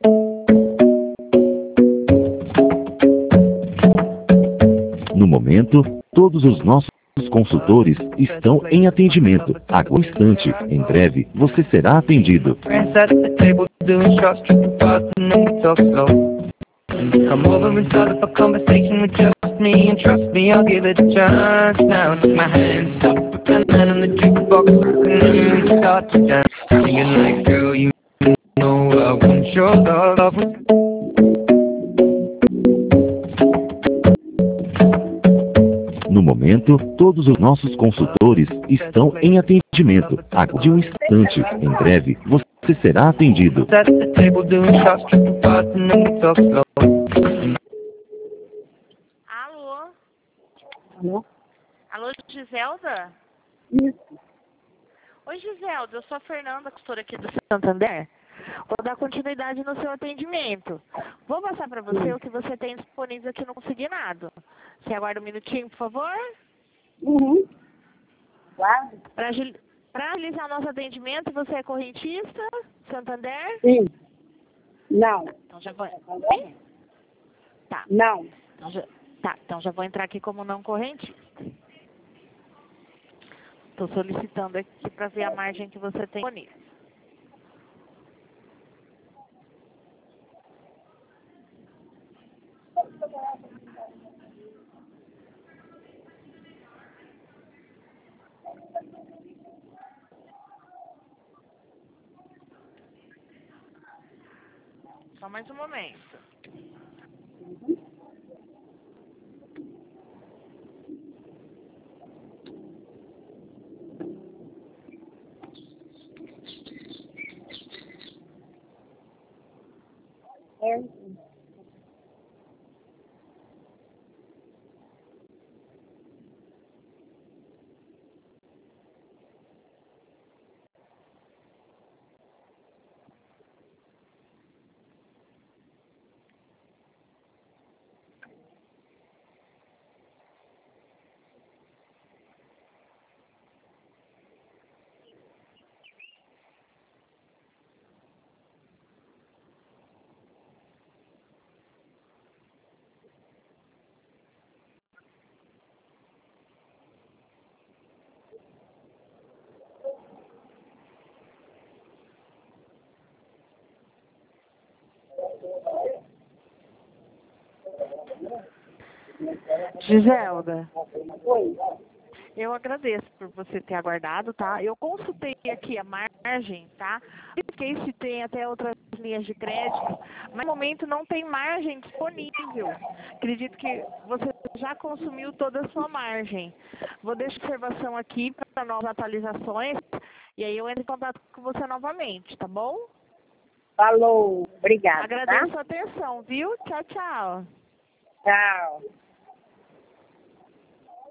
No momento, todos os nossos consultores estão em atendimento. Aguarde um instante. Em breve, você será atendido. Come over and start up a conversation with just me, and trust me, I'll give it a chance. Now take my hand, stop, put that hand on the jukebox, and then we start to dance. Singing like, girl, you know I want your love. No momento, todos os nossos consultores estão em atendimento. Aguarde um instante. Em breve, você será atendido. Alô? Alô? Alô, Giselda? Isso. Oi, Giselda, eu sou a Fernanda, consultora aqui do Santander. Vou dar continuidade no seu atendimento. Vou passar para você o que você tem disponível aqui no Consignado. Você aguarda um minutinho, por favor? Uhum. Claro. Para agilizar o nosso atendimento, você é correntista, Santander? Sim. Não. Então já vou... Tá. Não. Então já vou entrar aqui como não correntista. Estou solicitando aqui para ver a margem que você tem disponível. Só mais um momento. Giselda. Oi. Eu agradeço por você ter aguardado, tá? Eu consultei aqui a margem, tá? Fiquei se tem até outras linhas de crédito, mas no momento não tem margem disponível. Acredito que você já consumiu toda a sua margem. Vou deixar observação aqui para novas atualizações e aí eu entro em contato com você novamente, tá bom? Falou. Obrigada. Agradeço tá? a atenção, viu? Tchau, tchau. Tchau.